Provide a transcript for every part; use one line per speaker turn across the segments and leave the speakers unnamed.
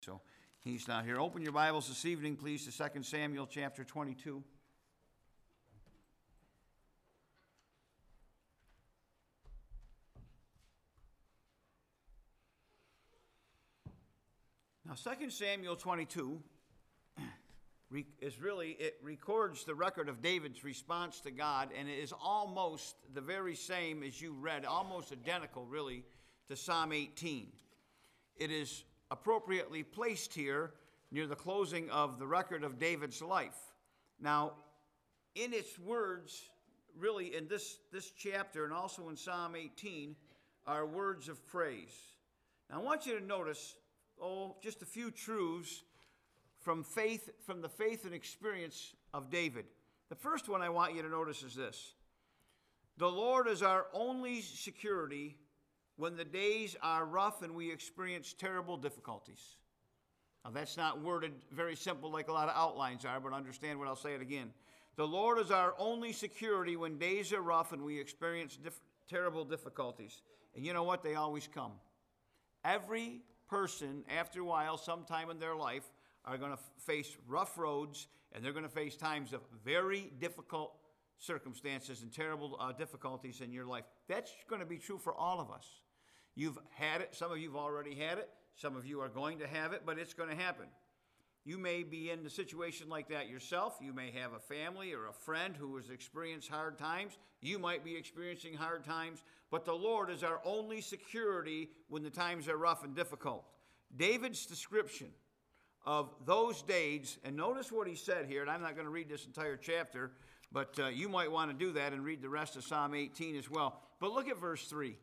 So he's not here. Open your Bibles this evening, please, to 2 Samuel chapter 22. Now, 2 Samuel 22 it records the record of David's response to God, and it is almost the very same as you read, almost identical, really, to Psalm 18. It is appropriately placed here near the closing of the record of David's life. Now, in its words, really in this chapter and also in Psalm 18, are words of praise. Now, I want you to notice, just a few truths from the faith and experience of David. The first one I want you to notice is this: the Lord is our only security when the days are rough and we experience terrible difficulties. Now, that's not worded very simple like a lot of outlines are, but understand what I'll say it again. The Lord is our only security when days are rough and we experience terrible difficulties. And you know what? They always come. Every person, after a while, sometime in their life, are going to face rough roads, and they're going to face times of very difficult circumstances and terrible difficulties in your life. That's going to be true for all of us. You've had it. Some of you have already had it. Some of you are going to have it, but it's going to happen. You may be in a situation like that yourself. You may have a family or a friend who has experienced hard times. You might be experiencing hard times, but the Lord is our only security when the times are rough and difficult. David's description of those days, and notice what he said here, and I'm not going to read this entire chapter, but you might want to do that and read the rest of Psalm 18 as well. But look at verse 3.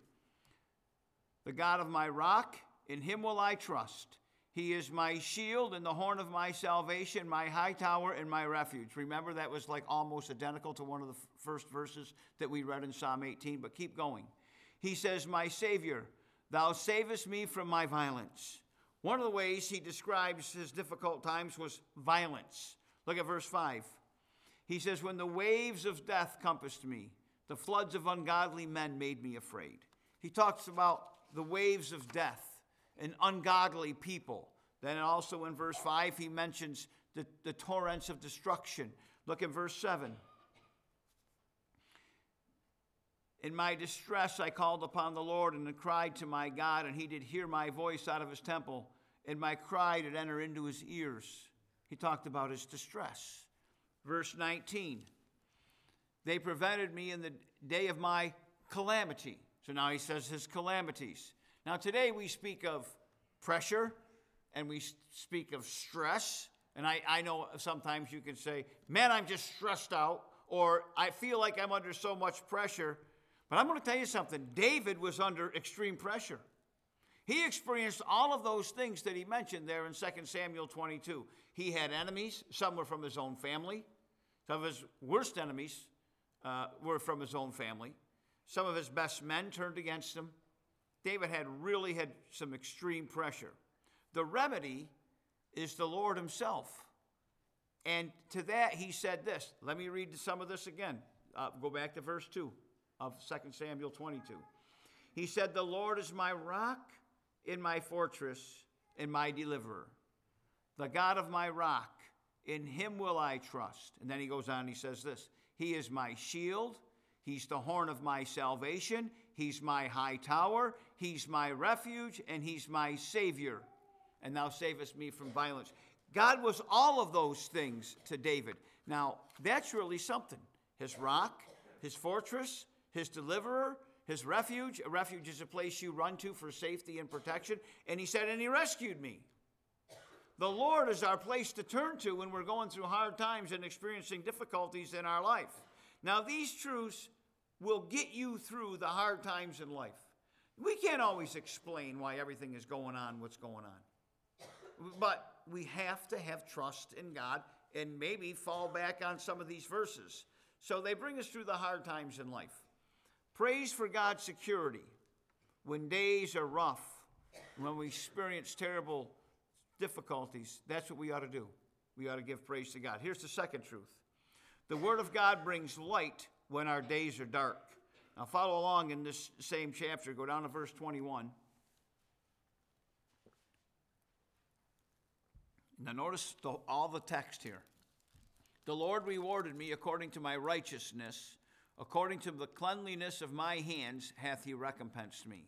The God of my rock, in him will I trust. He is my shield and the horn of my salvation, my high tower and my refuge. Remember, that was like almost identical to one of the first verses that we read in Psalm 18, but keep going. He says, my Savior, thou savest me from my violence. One of the ways he describes his difficult times was violence. Look at verse 5. He says, when the waves of death compassed me, the floods of ungodly men made me afraid. He talks about the waves of death and ungodly people. Then also in verse 5, he mentions the torrents of destruction. Look at verse 7. In my distress I called upon the Lord and cried to my God, and he did hear my voice out of his temple, and my cry did enter into his ears. He talked about his distress. Verse 19. They prevented me in the day of my calamity. So now he says his calamities. Now today we speak of pressure and we speak of stress. And I know sometimes you can say, man, I'm just stressed out, or I feel like I'm under so much pressure. But I'm going to tell you something. David was under extreme pressure. He experienced all of those things that he mentioned there in 2 Samuel 22. He had enemies. Some were from his own family. Some of his worst enemies were from his own family. Some of his best men turned against him. David really had some extreme pressure. The remedy is the Lord himself. And to that he said this. Let me read some of this again. Go back to verse 2 of 2 Samuel 22. He said, the Lord is my rock and my fortress and my deliverer. The God of my rock, in him will I trust. And then he goes on and he says this. He is my shield. He's the horn of my salvation. He's my high tower. He's my refuge, and he's my Savior. And thou savest me from violence. God was all of those things to David. Now, that's really something. His rock, his fortress, his deliverer, his refuge. A refuge is a place you run to for safety and protection. And he said, and he rescued me. The Lord is our place to turn to when we're going through hard times and experiencing difficulties in our life. Now, these truths will get you through the hard times in life. We can't always explain why everything is going on, what's going on. But we have to have trust in God and maybe fall back on some of these verses. So they bring us through the hard times in life. Praise for God's security when days are rough, when we experience terrible difficulties. That's what we ought to do. We ought to give praise to God. Here's the second truth. The Word of God brings light when our days are dark. Now follow along in this same chapter. Go down to verse 21. Now notice all the text here. The Lord rewarded me according to my righteousness, according to the cleanliness of my hands hath he recompensed me.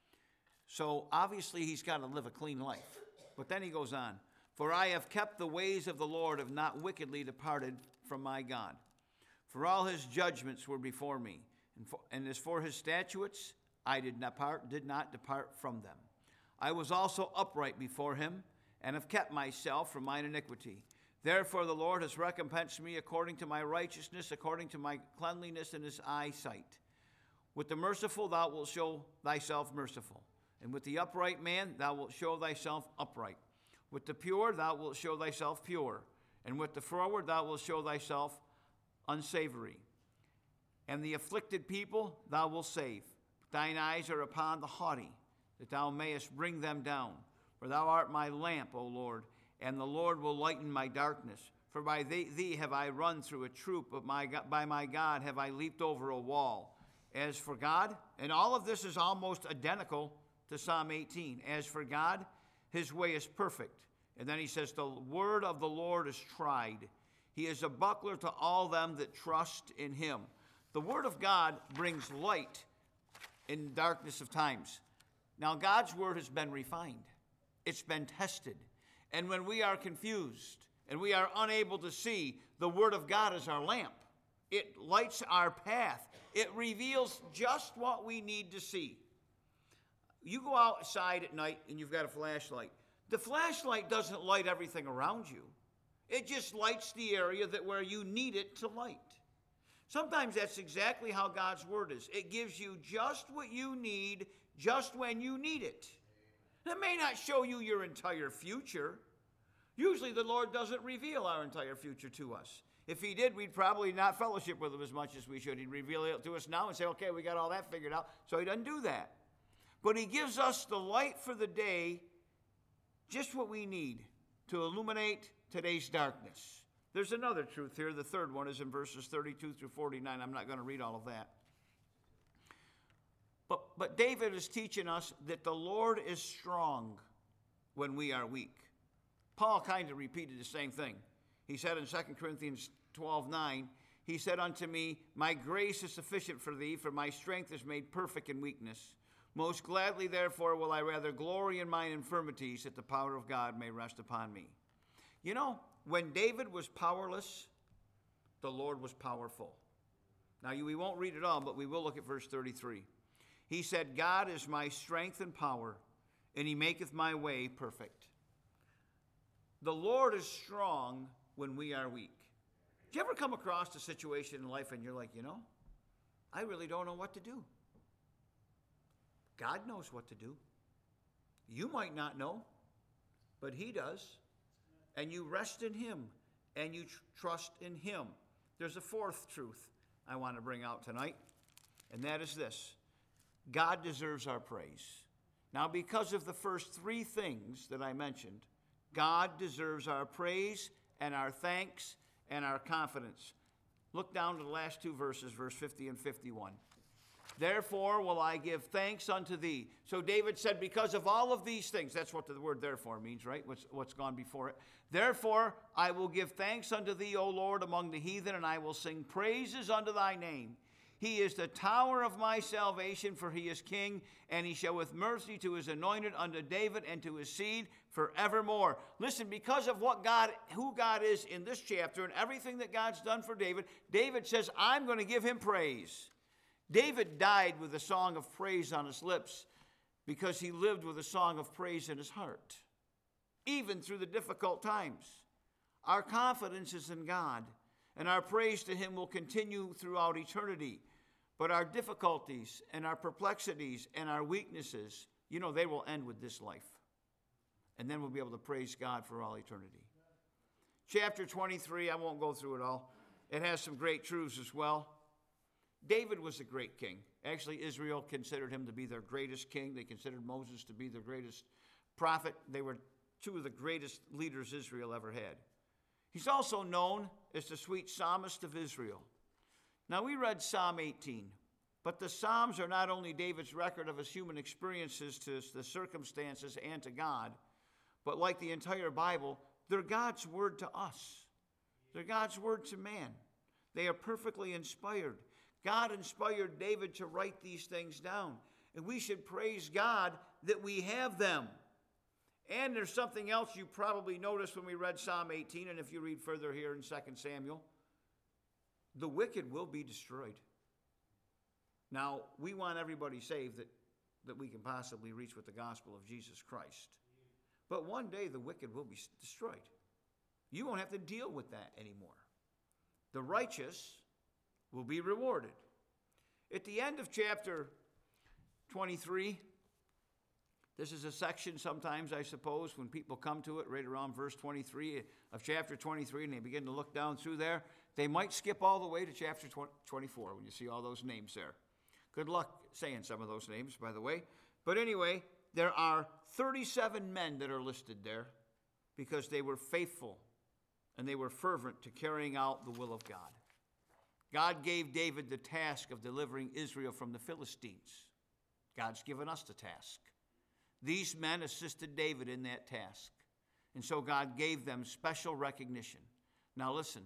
So obviously he's got to live a clean life. But then he goes on, for I have kept the ways of the Lord, have not wickedly departed from my God. For all his judgments were before me, and as for his statutes, I did not depart from them. I was also upright before him, and have kept myself from mine iniquity. Therefore the Lord has recompensed me according to my righteousness, according to my cleanliness in his eyesight. With the merciful thou wilt show thyself merciful, and with the upright man thou wilt show thyself upright. With the pure thou wilt show thyself pure, and with the froward thou wilt show thyself unsavory. And the afflicted people thou wilt save. Thine eyes are upon the haughty, that thou mayest bring them down. For thou art my lamp, O Lord, and the Lord will lighten my darkness. For by thee have I run through a troop, but by my God have I leaped over a wall. As for God, and all of this is almost identical to Psalm 18. As for God, his way is perfect. And then he says, the word of the Lord is tried. He is a buckler to all them that trust in him. The word of God brings light in darkness of times. Now, God's word has been refined. It's been tested. And when we are confused and we are unable to see, the word of God is our lamp. It lights our path. It reveals just what we need to see. You go outside at night and you've got a flashlight. The flashlight doesn't light everything around you. It just lights the area where you need it to light. Sometimes that's exactly how God's word is. It gives you just what you need, just when you need it. It may not show you your entire future. Usually the Lord doesn't reveal our entire future to us. If he did, we'd probably not fellowship with him as much as we should. He'd reveal it to us now and say, okay, we got all that figured out. So he doesn't do that. But he gives us the light for the day, just what we need to illuminate today's darkness. There's another truth here. The third one is in verses 32 through 49. I'm not going to read all of that. But David is teaching us that the Lord is strong when we are weak. Paul kind of repeated the same thing. He said in 2 Corinthians 12:9, he said unto me, my grace is sufficient for thee, for my strength is made perfect in weakness. Most gladly, therefore, will I rather glory in mine infirmities, that the power of God may rest upon me. You know, when David was powerless, the Lord was powerful. Now, we won't read it all, but we will look at verse 33. He said, God is my strength and power, and he maketh my way perfect. The Lord is strong when we are weak. Do you ever come across a situation in life and you're like, I really don't know what to do? God knows what to do. You might not know, but he does. And you rest in him, and you trust in him. There's a fourth truth I want to bring out tonight, and that is this. God deserves our praise. Now, because of the first three things that I mentioned, God deserves our praise and our thanks and our confidence. Look down to the last two verses, verse 50 and 51. Therefore will I give thanks unto thee. So David said, because of all of these things, that's what the word therefore means, right? What's gone before it. Therefore I will give thanks unto thee, O Lord, among the heathen, and I will sing praises unto thy name. He is the tower of my salvation, for he is king, and he showeth mercy to his anointed, unto David and to his seed forevermore. Listen, because of who God is in this chapter and everything that God's done for David, David says, I'm going to give him praise. David died with a song of praise on his lips because he lived with a song of praise in his heart, even through the difficult times. Our confidence is in God, and our praise to him will continue throughout eternity. But our difficulties and our perplexities and our weaknesses, they will end with this life. And then we'll be able to praise God for all eternity. Chapter 23, I won't go through it all. It has some great truths as well. David was a great king. Actually, Israel considered him to be their greatest king. They considered Moses to be their greatest prophet. They were two of the greatest leaders Israel ever had. He's also known as the sweet psalmist of Israel. Now, we read Psalm 18, but the Psalms are not only David's record of his human experiences to the circumstances and to God, but like the entire Bible, They're God's word to us. They're God's word to man. They are perfectly inspired. God inspired David to write these things down. And we should praise God that we have them. And there's something else you probably noticed when we read Psalm 18, and if you read further here in 2 Samuel, the wicked will be destroyed. Now, we want everybody saved that we can possibly reach with the gospel of Jesus Christ. But one day the wicked will be destroyed. You won't have to deal with that anymore. The righteous will be rewarded. At the end of chapter 23, this is a section sometimes, I suppose, when people come to it right around verse 23 of chapter 23 and they begin to look down through there, they might skip all the way to chapter 24 when you see all those names there. Good luck saying some of those names, by the way. But anyway, there are 37 men that are listed there because they were faithful and they were fervent to carrying out the will of God. God gave David the task of delivering Israel from the Philistines. God's given us the task. These men assisted David in that task. And so God gave them special recognition. Now listen,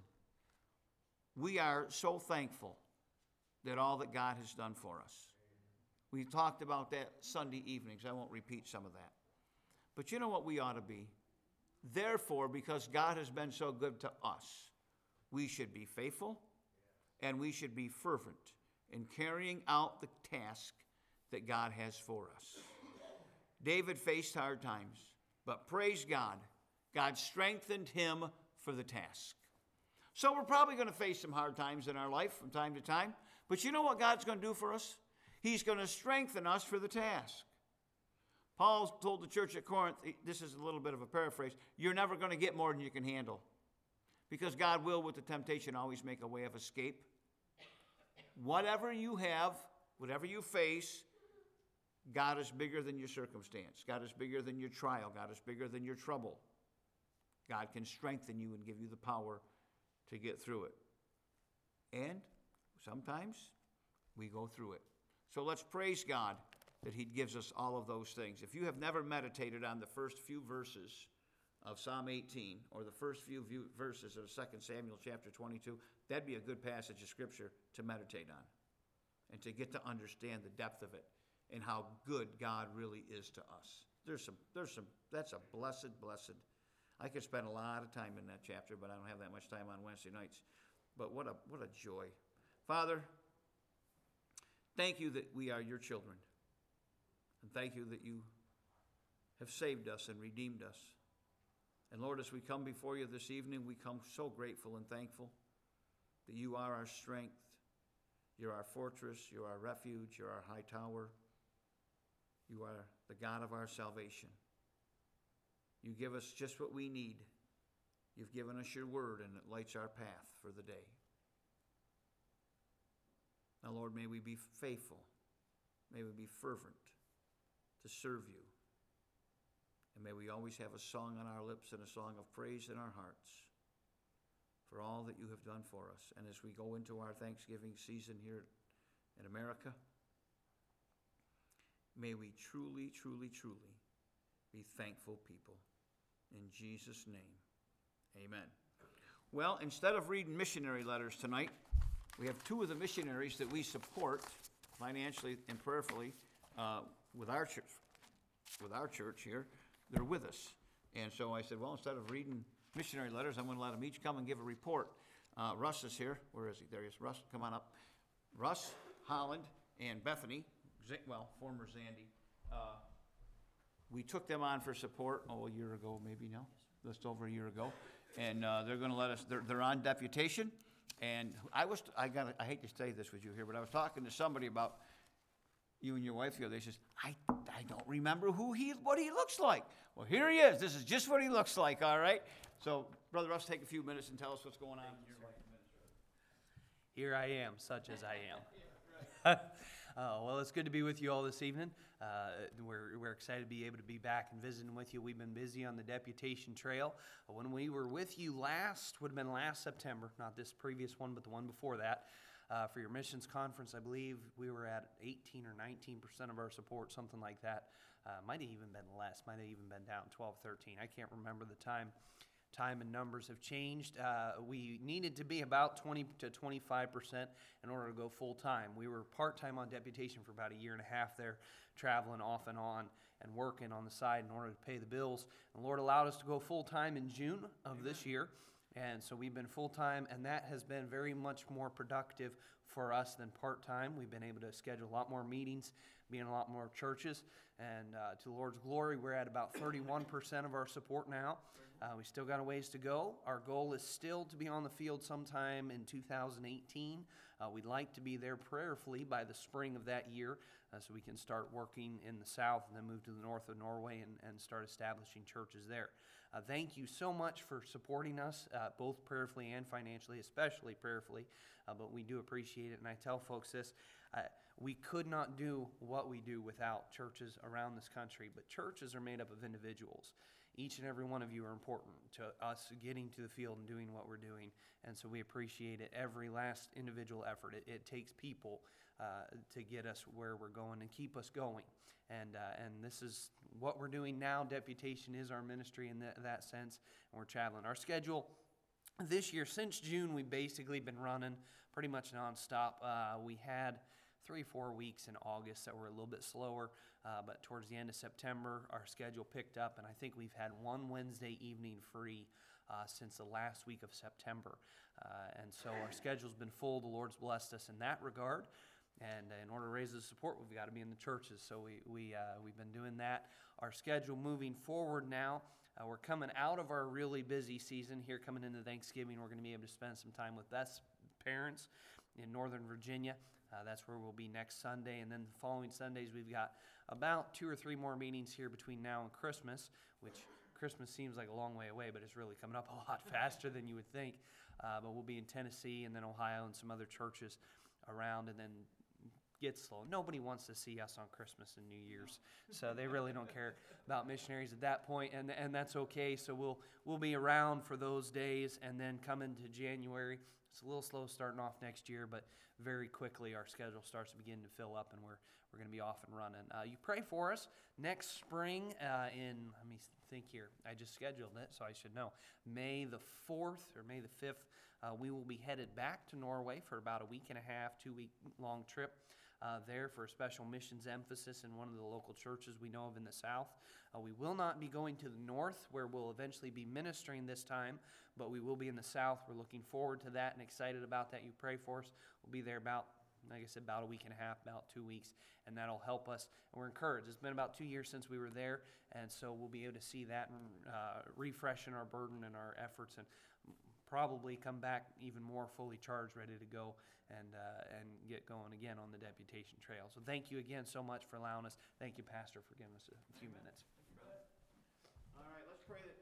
we are so thankful that all that God has done for us. We talked about that Sunday evenings. I won't repeat some of that. But you know what we ought to be? Therefore, because God has been so good to us, we should be faithful and we should be fervent in carrying out the task that God has for us. David faced hard times, but praise God, God strengthened him for the task. So we're probably going to face some hard times in our life from time to time, but you know what God's going to do for us? He's going to strengthen us for the task. Paul told the church at Corinth, this is a little bit of a paraphrase, you're never going to get more than you can handle. Because God will, with the temptation, always make a way of escape. Whatever you have, whatever you face, God is bigger than your circumstance. God is bigger than your trial. God is bigger than your trouble. God can strengthen you and give you the power to get through it. And sometimes we go through it. So let's praise God that he gives us all of those things. If you have never meditated on the first few verses of Psalm 18 or the first few verses of 2 Samuel chapter 22, that'd be a good passage of Scripture to meditate on and to get to understand the depth of it and how good God really is to us. That's a blessed. I could spend a lot of time in that chapter, but I don't have that much time on Wednesday nights. But what a joy. Father, thank you that we are your children. And thank you that you have saved us and redeemed us. And Lord, as we come before you this evening, we come so grateful and thankful that you are our strength. You're our fortress. You're our refuge. You're our high tower. You are the God of our salvation. You give us just what we need. You've given us your word, and it lights our path for the day. Now, Lord, may we be faithful. May we be fervent to serve you. And may we always have a song on our lips and a song of praise in our hearts for all that you have done for us. And as we go into our Thanksgiving season here in America, may we truly be thankful people. In Jesus' name, amen. Well, instead of reading missionary letters tonight, we have two of the missionaries that we support financially and prayerfully with our church here. They're with us. And so I said, well, instead of reading missionary letters, I'm going to let them each come and give a report. Russ is here. Where is he? There he is. Russ, come on up. Russ, Holland, and Bethany, former Zandy. We took them on for support, a year ago, maybe now, just over a year ago. And they're going to let us, they're on deputation. And I hate to say this with you here, but I was talking to somebody about you and your wife the other day. She says, I don't remember what he looks like. Well, here he is. This is just what he looks like, all right? So, Brother Russ, take a few minutes and tell us what's going on in your life.
Here I am, such as I am. Well, it's good to be with you all this evening. We're excited to be able to be back and visiting with you. We've been busy on the deputation trail. When we were with you last, would have been last September, not this previous one, but the one before that, for your missions conference, I believe we were at 18 or 19% of our support, something like that. Might have even been less, might have even been down 12, 13. I can't remember the time. time and numbers have changed. We needed to be about 20 to 25% in order to go full-time. We were part-time on deputation for about a year and a half there, traveling off and on and working on the side in order to pay the bills. And the Lord allowed us to go full-time in June of this year. And so we've been full-time, and that has been very much more productive for us than part-time. We've been able to schedule a lot more meetings, be in a lot more churches, and to the Lord's glory, we're at about 31% of our support now. We still got a ways to go. Our goal is still to be on the field sometime in 2018. We'd like to be there prayerfully by the spring of that year, so we can start working in the south and then move to the north of Norway and start establishing churches there. Thank you so much for supporting us, both prayerfully and financially, especially prayerfully, but we do appreciate it. And I tell folks this, we could not do what we do without churches around this country, but churches are made up of individuals. Each and every one of you are important to us getting to the field and doing what we're doing, and so we appreciate it, every last individual effort. It takes people to get us where we're going and keep us going. And this is what we're doing now. Deputation is our ministry in that sense, and we're traveling. Our schedule this year, since June, we've basically been running pretty much nonstop. We had 3-4 weeks in August that were a little bit slower, but towards the end of September, our schedule picked up, and I think we've had one Wednesday evening free since the last week of September. And so our schedule's been full. The Lord's blessed us in that regard. And in order to raise the support, we've got to be in the churches. So we've been doing that. Our schedule moving forward now, we're coming out of our really busy season here, coming into Thanksgiving. We're going to be able to spend some time with Beth's parents in Northern Virginia. That's where we'll be next Sunday. And then the following Sundays, we've got about 2 or 3 more meetings here between now and Christmas, which Christmas seems like a long way away, but it's really coming up a lot faster than you would think. But we'll be in Tennessee and then Ohio and some other churches around, and then get slow. Nobody wants to see us on Christmas and New Year's, so they really don't care about missionaries at that point, and that's okay. So we'll be around for those days, and then come into January. It's a little slow starting off next year, but very quickly our schedule starts to begin to fill up, and we're going to be off and running. You pray for us next spring let me think here. I just scheduled it, so I should know. May the 4th or May the 5th, we will be headed back to Norway for about a week and a half, 2-week long trip. There for a special missions emphasis in one of the local churches we know of in the south. We will not be going to the north, where we'll eventually be ministering this time, but we will be in the south. We're looking forward to that and excited about that. You pray for us. We'll be there about, like I said, about a week and a half, about 2 weeks, and that'll help us. And we're encouraged. It's been about 2 years since we were there, and so we'll be able to see that and refreshing our burden and our efforts, and probably come back even more fully charged, ready to go and get going again on the deputation trail. So thank you again so much for allowing us. Thank you, Pastor, for giving us a few minutes.
All right, let's pray that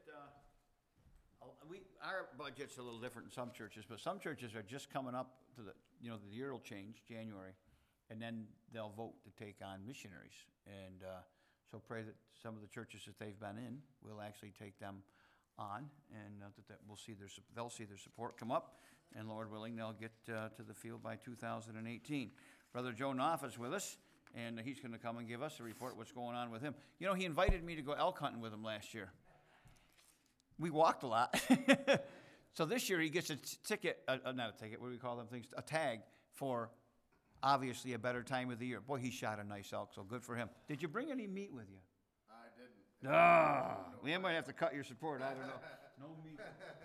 our budget's a little different in some churches, but some churches are just coming up to the year will change, January, and then they'll vote to take on missionaries. And so pray that some of the churches that they've been in will actually take them on, and that they'll see their support come up, and Lord willing, they'll get to the field by 2018. Brother Joe Knopf is with us, and he's going to come and give us a report what's going on with him. He invited me to go elk hunting with him last year. We walked a lot. So this year he gets a ticket, not a ticket, what do we call them things? A tag for obviously a better time of the year. Boy, he shot a nice elk, so good for him. Did you bring any meat with you?
I didn't.
We might have to cut your support. I don't know. No meat.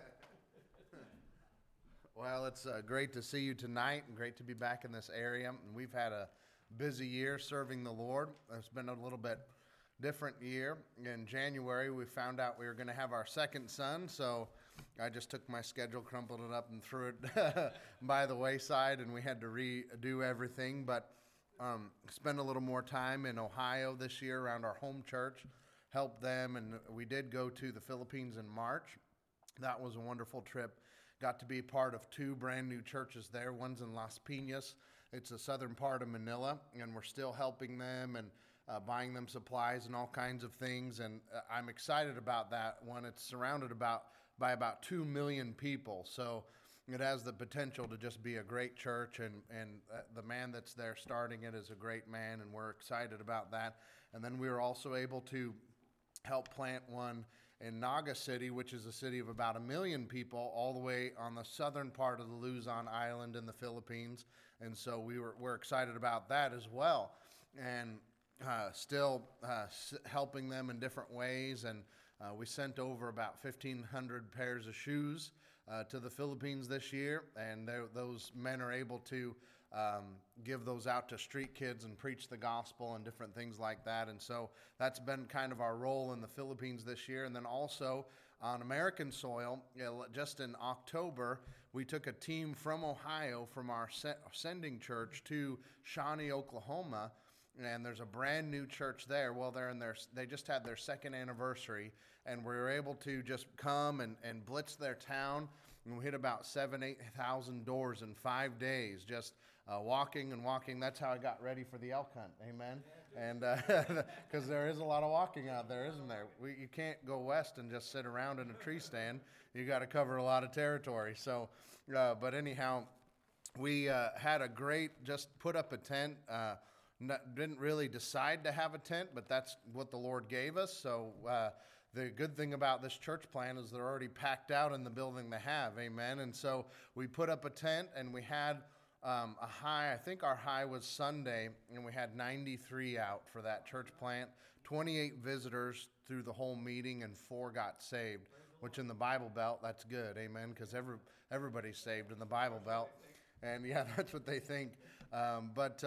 Well, it's great to see you tonight and great to be back in this area. And we've had a busy year serving the Lord. It's been a little bit different year. In January, we found out we were going to have our second son, so I just took my schedule, crumpled it up, and threw it by the wayside, and we had to redo everything. But spend a little more time in Ohio this year around our home church, help them, and we did go to the Philippines in March. That was a wonderful trip. Got to be part of 2 brand new churches there. One's in Las Piñas. It's the southern part of Manila, and we're still helping them and buying them supplies and all kinds of things. And I'm excited about that one. It's surrounded by about 2 million people, so it has the potential to just be a great church, and the man that's there starting it is a great man, and we're excited about that. And then we were also able to help plant one in Naga City, which is a city of about 1 million people, all the way on the southern part of the Luzon Island in the Philippines. And so we're excited about that as well. And still helping them in different ways. And we sent over about 1,500 pairs of shoes to the Philippines this year. And those men are able to give those out to street kids and preach the gospel and different things like that. And so that's been kind of our role in the Philippines this year. And then also on American soil, just in October, we took a team from Ohio, from our sending church, to Shawnee, Oklahoma. And there's a brand new church there. Well, they just had their second anniversary, and we were able to just come and blitz their town. And we hit about 8,000 doors in 5 days, just walking and walking. That's how I got ready for the elk hunt. Amen. And because there is a lot of walking out there, isn't there? You can't go west and just sit around in a tree stand. You got to cover a lot of territory. So, but anyhow, we had a great, just put up a tent. Didn't really decide to have a tent, but that's what the Lord gave us. So the good thing about this church plan is they're already packed out in the building they have. Amen. And so we put up a tent, and we had a high. I think our high was Sunday, and we had 93 out for that church plant. 28 visitors through the whole meeting, and 4 got saved, which in the Bible Belt, that's good. Amen. Because everybody's saved in the Bible Belt. And yeah, that's what they think. But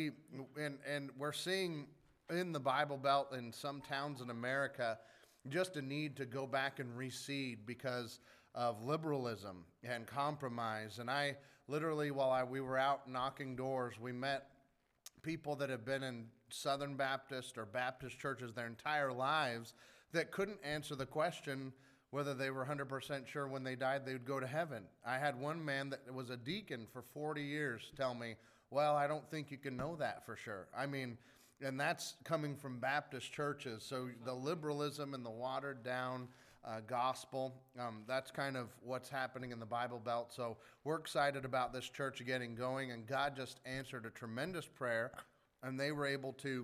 we're seeing in the Bible Belt in some towns in America just a need to go back and reseed because of liberalism and compromise. And I literally, while we were out knocking doors, we met people that have been in Southern Baptist or Baptist churches their entire lives that couldn't answer the question whether they were 100% sure when they died they would go to heaven. I had one man that was a deacon for 40 years tell me, well, I don't think you can know that for sure. I mean, and that's coming from Baptist churches. So the liberalism and the watered down gospel, that's kind of what's happening in the Bible Belt. So we're excited about this church getting going, and God just answered a tremendous prayer, and they were able to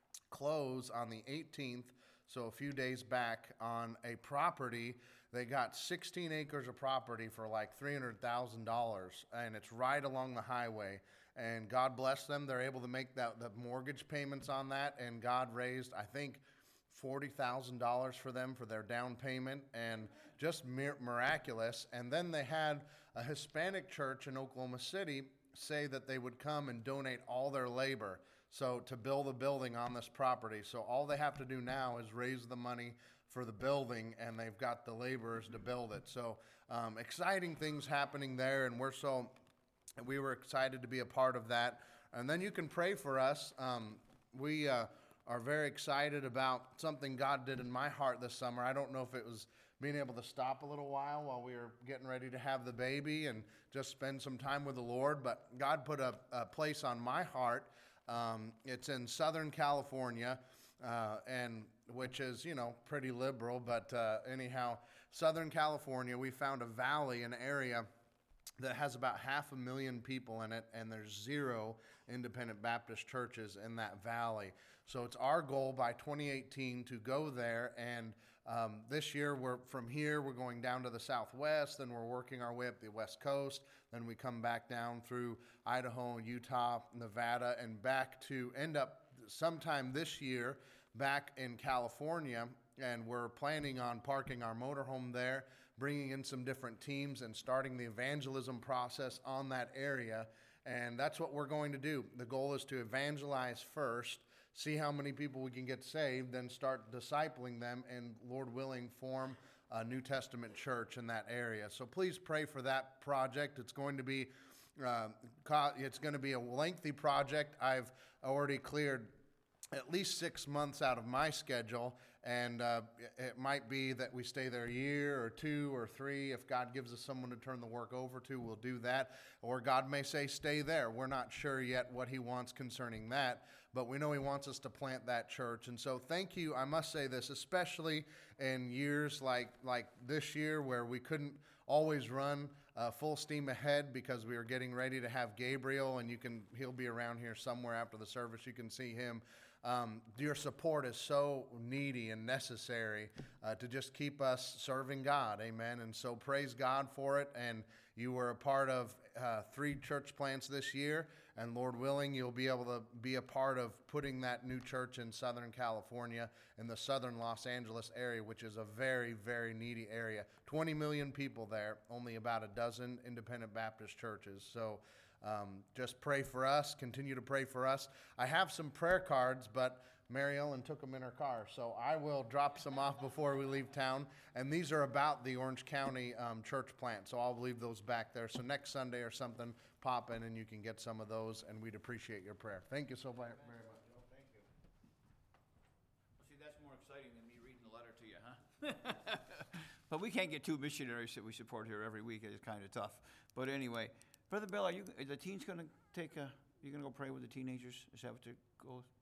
close on the 18th, so a few days back, on a property. They got 16 acres of property for like $300,000, and it's right along the highway. And God bless them. They're able to make the mortgage payments on that, and God raised, I think, $40,000 for them for their down payment, and just miraculous. And then they had a Hispanic church in Oklahoma City say that they would come and donate all their labor to build a building on this property. So all they have to do now is raise the money for the building, and they've got the laborers to build it. So exciting things happening there, and we were excited to be a part of that. And then you can pray for us. We are very excited about something God did in my heart this summer. I don't know if it was being able to stop a little while we were getting ready to have the baby and just spend some time with the Lord, but God put a place on my heart. It's in Southern California, and which is, pretty liberal, but anyhow, Southern California, we found a valley, an area that has about 500,000 people in it, and there's 0 independent Baptist churches in that valley. So it's our goal by 2018 to go there, and this year we're going down to the southwest, then we're working our way up the west coast, then we come back down through Idaho, Utah, Nevada, and back to end up sometime this year back in California, and we're planning on parking our motorhome there, bringing in some different teams and starting the evangelism process on that area. And that's what we're going to do. The goal is to evangelize first, see how many people we can get saved, then start discipling them, and Lord willing, form a New Testament church in that area. So please pray for that project. It's going to be a lengthy project. I've already cleared at least 6 months out of my schedule, and it might be that we stay there a year or 2 or 3. If God gives us someone to turn the work over to, we'll do that. Or God may say, stay there. We're not sure yet what he wants concerning that, but we know he wants us to plant that church. And so thank you. I must say this, especially in years like this year where we couldn't always run full steam ahead because we were getting ready to have Gabriel, and he'll be around here somewhere after the service. You can see him. Your support is so needy and necessary to just keep us serving God. Amen. And so praise God for it. And you were a part of 3 church plants this year. And Lord willing, you'll be able to be a part of putting that new church in Southern California, in the southern Los Angeles area, which is a very, very needy area. 20 million people there, only about a dozen independent Baptist churches. So just pray for us. Continue to pray for us. I have some prayer cards, but Mary Ellen took them in her car, so I will drop some off before we leave town. And these are about the Orange County church plant, so I'll leave those back there. So next Sunday or something, pop in and you can get some of those, and we'd appreciate your prayer. Thank you so very much.
Thank you. See, that's more exciting than me reading the letter to you, huh? But we can't get 2 missionaries that we support here every week. It's kind of tough. But anyway, Brother Bill, are the teens going to you going to go pray with the teenagers? Is that what the goal is?